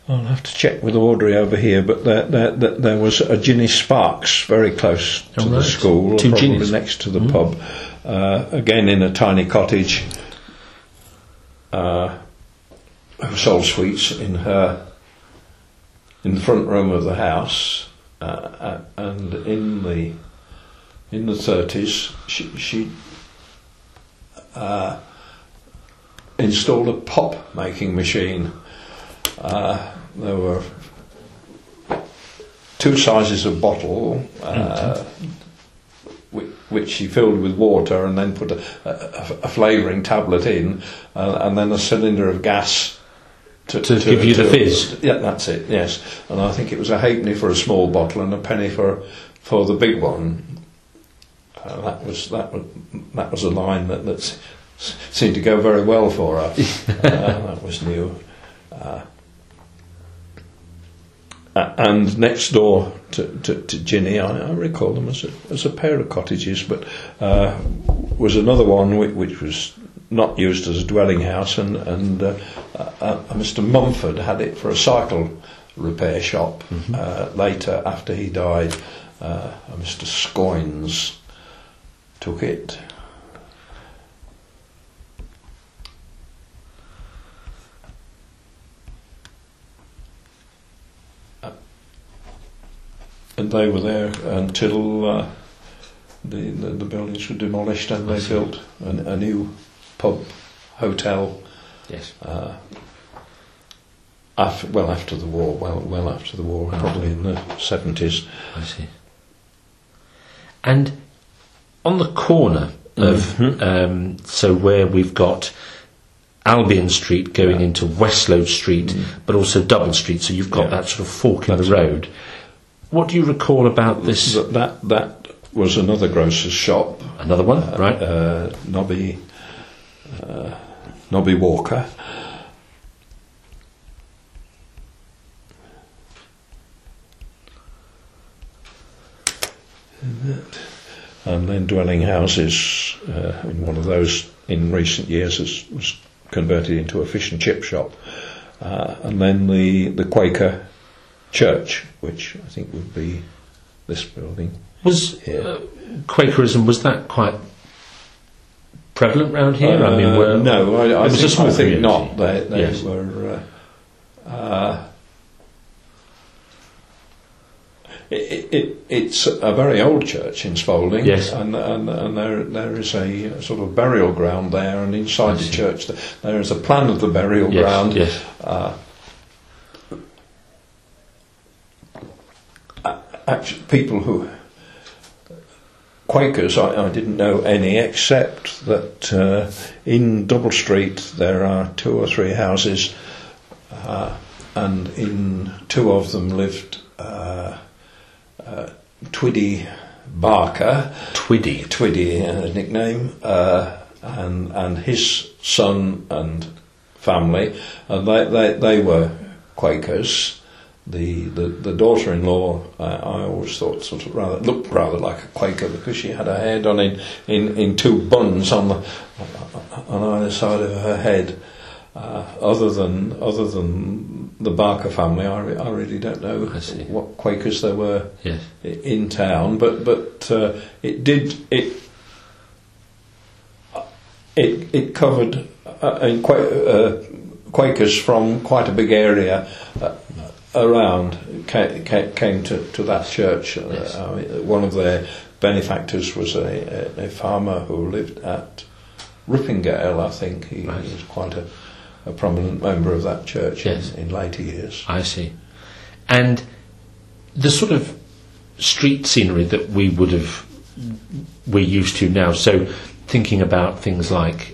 I'll have to check with Audrey over here, but there was a Ginny Sparks very close to the school, Two probably Ginnies. next to the pub. Again in a tiny cottage, who sold sweets in the front room of the house, and in the 30s she installed a pop making machine. There were two sizes of bottle, which she filled with water and then put a flavouring tablet in, and then a cylinder of gas to give you the fizz. Yeah, that's it. Yes, and I think it was a halfpenny for a small bottle and a penny for the big one. That was a line that seemed to go very well for her. That was new. And next door to Ginny, I recall them as a pair of cottages, but was another one which was not used as a dwelling house, and Mr. Mumford had it for a cycle repair shop. Later, after he died, Mr. Scoynes took it. And they were there until the buildings were demolished, and they built a new pub hotel. Yes. After the war, well after the war, probably in the 70s. I see. And on the corner of so where we've got Albion Street going into Westlow Street, but also Double Street, so you've got that sort of fork in the road. What do you recall about this? That was another grocer's shop. Another one, right? Nobby Walker. And then dwelling houses. In one of those in recent years was converted into a fish and chip shop. And then the Quaker Church, which I think would be this building. Was Quakerism, was that quite prevalent round here? No, I think community. not. They were. It's a very old church in Spalding, yes, and there is a sort of burial ground there, and inside the church there is a plan of the burial ground. Yes. Actually, people who Quakers, I didn't know any, except that in Double Street there are 2 or 3 houses, and in 2 of them lived Twiddy Barker. Twiddy, nickname, and his son and family, and they were Quakers. The daughter-in-law, I always thought looked rather like a Quaker, because she had her hair done in 2 buns on either side of her head. Other than the Barker family, I really don't know what Quakers there were in town. But it covered Quakers from quite a big area around came to that church. One of their benefactors was a farmer who lived at Rippingale, I think. He was quite a prominent member of that church in later years. I see. And the sort of street scenery that we're used to now, so thinking about things like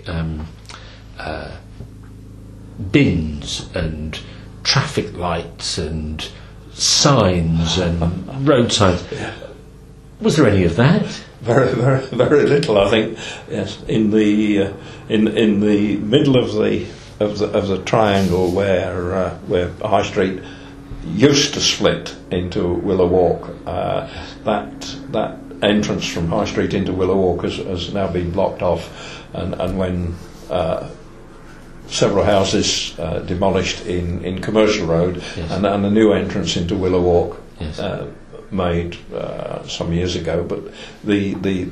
bins and traffic lights and signs and road signs, was there any of that? Very, very, very little, I think. Yes, in the middle of the triangle where High Street used to split into Willow Walk, that entrance from High Street into Willow Walk has now been blocked off, and when several houses demolished in Commercial Road, Yes. and a new entrance into Willow Walk Yes. made some years ago. But the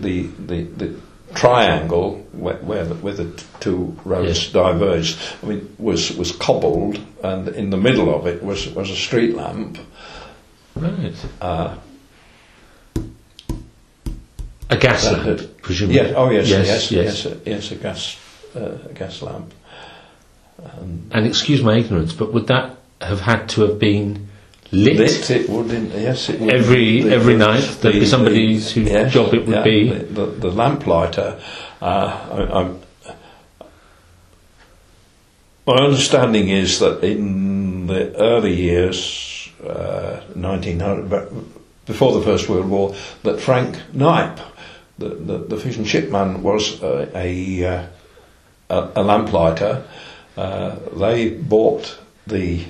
triangle where the two roads Yes. diverged, I mean, was cobbled, and in the middle of it was a street lamp. Right. Uh, A gas that lamp, had- presumably. yes. Oh yes. Yes, Yes. yes. Yes. A gas lamp. And excuse my ignorance, but would that have had to have been lit? It would. Yes. It would. Every night there'd be somebody whose job it would be. The lamplighter. My understanding is that in the early years, 1900, but before the First World War, that Frank Knipe, the fish and chip man, was a lamplighter. They bought the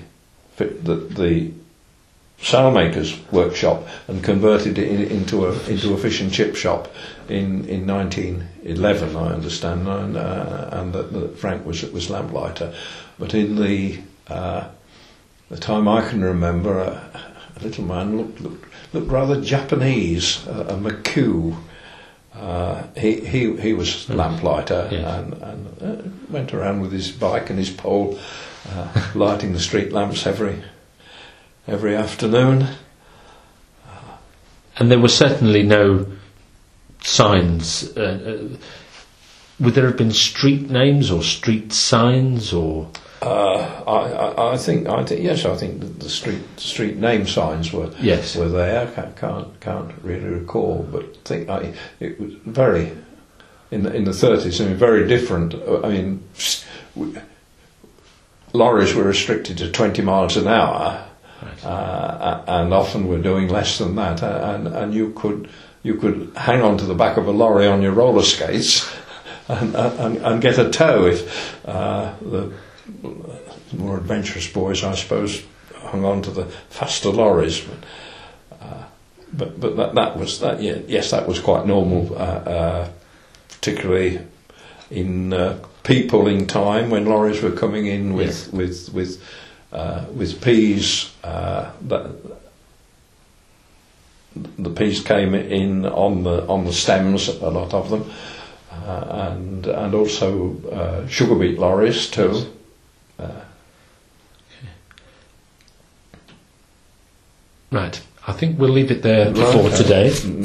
sailmaker's workshop and converted it into a fish and chip shop in 1911, I understand, and that Frank was lamplighter. But in the time I can remember, a little man looked rather Japanese, a McHugh. He was lamplighter, Yes. and went around with his bike and his pole, lighting the street lamps every afternoon. And there were certainly no signs. Would there have been street names or street signs or? I think yes. I think the street name signs were Yes. were there. Can't really recall, but it was very in the 30s. I mean, very different. I mean, lorries were restricted to 20 miles an hour. Right. And often were doing less than that, and you could hang on to the back of a lorry on your roller skates and get a tow if the more adventurous boys, I suppose, hung on to the faster lorries. But that was that. Yeah, yes, that was quite normal, particularly in Peepling time when lorries were coming in with peas. The peas came in on the stems, a lot of them, and also sugar beet lorries too. Right. I think we'll leave it there for Okay. today.